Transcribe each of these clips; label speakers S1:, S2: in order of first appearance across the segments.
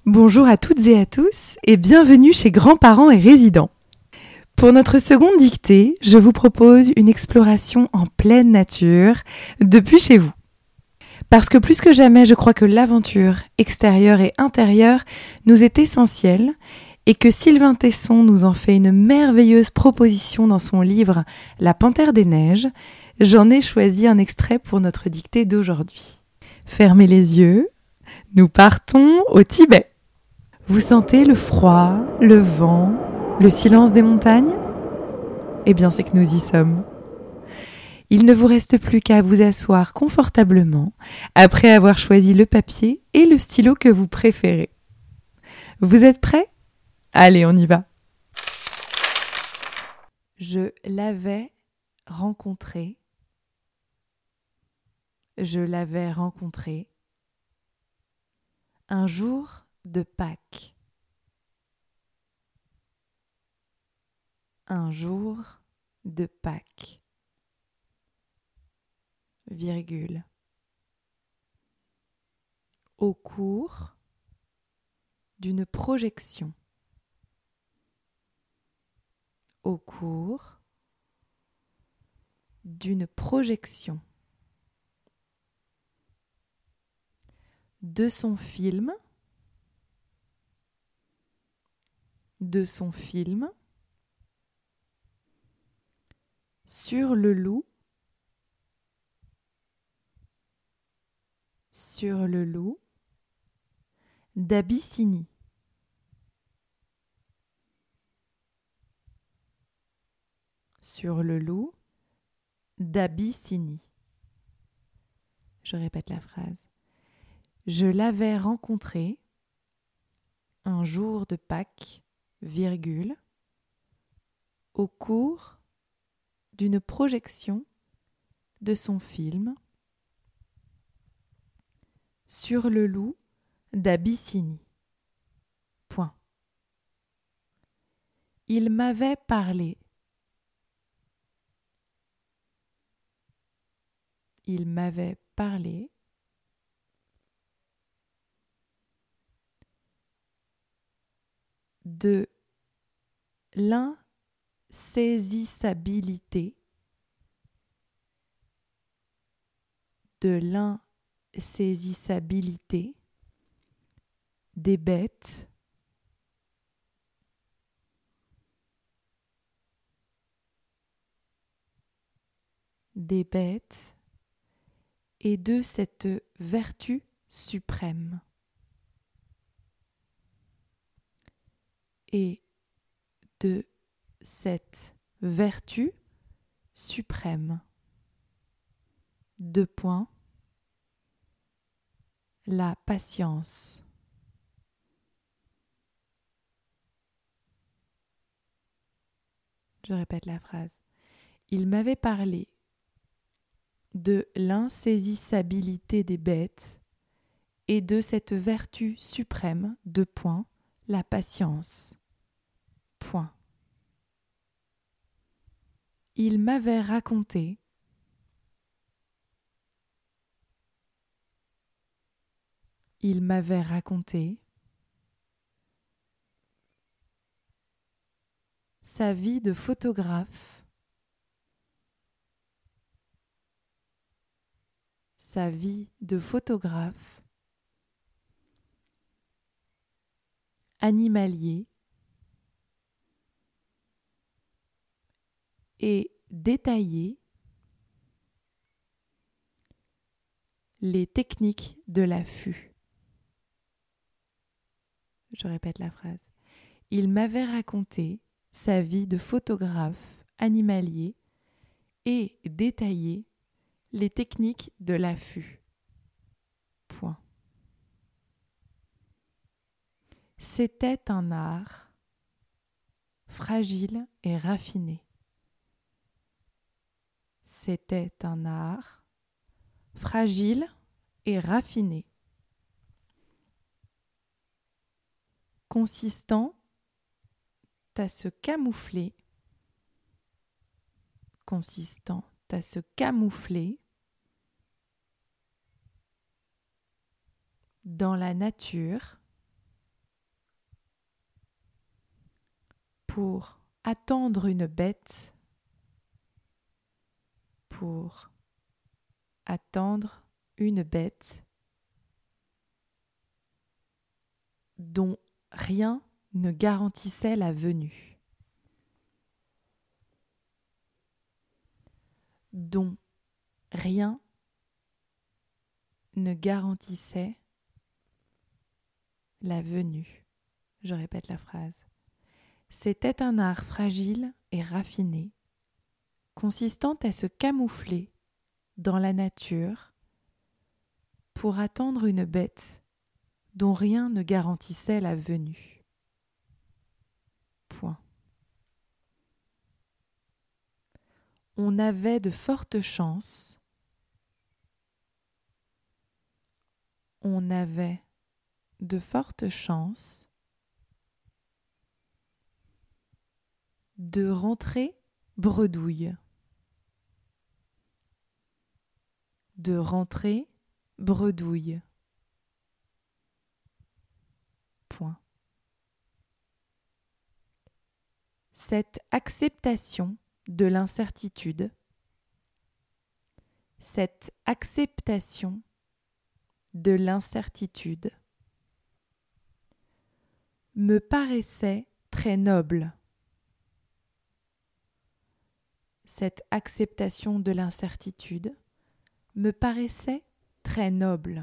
S1: Bonjour à toutes et à tous et bienvenue chez Grands-parents et Résidents. Pour notre seconde dictée, je vous propose une exploration en pleine nature depuis chez vous. Parce que plus que jamais, je crois que l'aventure extérieure et intérieure nous est essentielle et que Sylvain Tesson nous en fait une merveilleuse proposition dans son livre « La Panthère des Neiges », j'en ai choisi un extrait pour notre dictée d'aujourd'hui. Fermez les yeux, nous partons au Tibet. Vous sentez le froid, le vent, le silence des montagnes ? Eh bien, c'est que nous y sommes. Il ne vous reste plus qu'à vous asseoir confortablement après avoir choisi le papier et le stylo que vous préférez. Vous êtes prêts ? Allez, on y va. Je l'avais rencontré. Je l'avais rencontré un jour de Pâques. Un jour de Pâques. Virgule. Au cours d'une projection. Au cours d'une projection. De son film. De son film. Sur le loup. Sur le loup d'Abyssinie. Sur le loup d'Abyssinie. Je répète la phrase. Je l'avais rencontré un jour de Pâques, virgule, au cours d'une projection de son film Sur le loup d'Abyssinie. Point. Il m'avait parlé. Il m'avait parlé de l'insaisissabilité des bêtes et de cette vertu suprême. Et de cette vertu suprême. Deux points. La patience. Je répète la phrase. Il m'avait parlé de l'insaisissabilité des bêtes et de cette vertu suprême, deux points, la patience. Point. Il m'avait raconté sa vie de photographe, animalier et détaillé les techniques de l'affût. Je répète la phrase. Il m'avait raconté sa vie de photographe animalier et détaillé les techniques de l'affût. Point. C'était un art fragile et raffiné. C'était un art fragile et raffiné. Consistant à se camoufler dans la nature pour attendre une bête, pour attendre une bête dont rien ne garantissait la venue, dont rien ne garantissait la venue. Je répète la phrase. C'était un art fragile et raffiné, consistant à se camoufler dans la nature pour attendre une bête dont rien ne garantissait la venue. Point. On avait de fortes chances. On avait de fortes chances de rentrer bredouille. De rentrer bredouille. Point. Cette acceptation de l'incertitude, cette acceptation de l'incertitude me paraissait très noble. Cette acceptation de l'incertitude me paraissait très noble.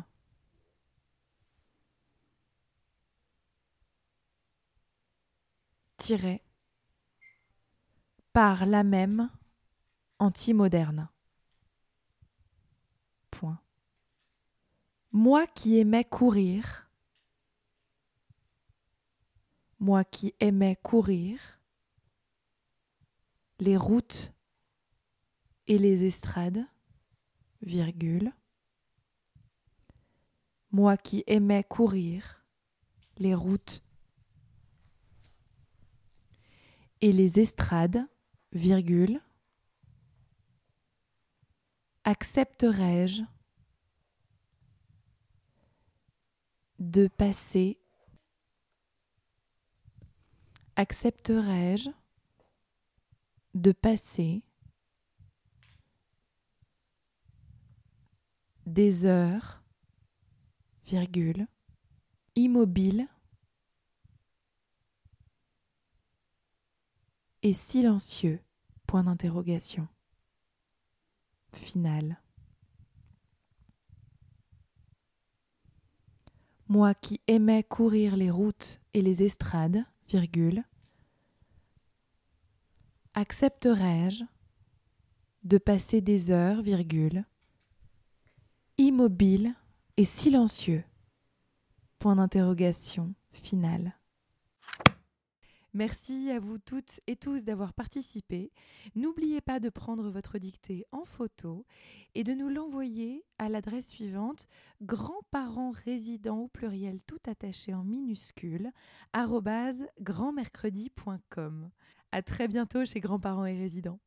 S1: Tiret, par là même anti-moderne. Point. Moi qui aimais courir, les routes et les estrades, virgule. Moi qui aimais courir les routes et les estrades, virgule. Accepterais-je de passer des heures, virgule, immobile et silencieux, point d'interrogation. Finale. Moi qui aimais courir les routes et les estrades, virgule, accepterais-je de passer des heures, virgule, immobile et silencieux, point d'interrogation, finale. Merci à vous toutes et tous d'avoir participé. N'oubliez pas de prendre votre dictée en photo et de nous l'envoyer à l'adresse suivante grandsparentsrésidents au pluriel tout attaché en minuscule @grandmercredi.com. À très bientôt chez Grands-parents et résidents.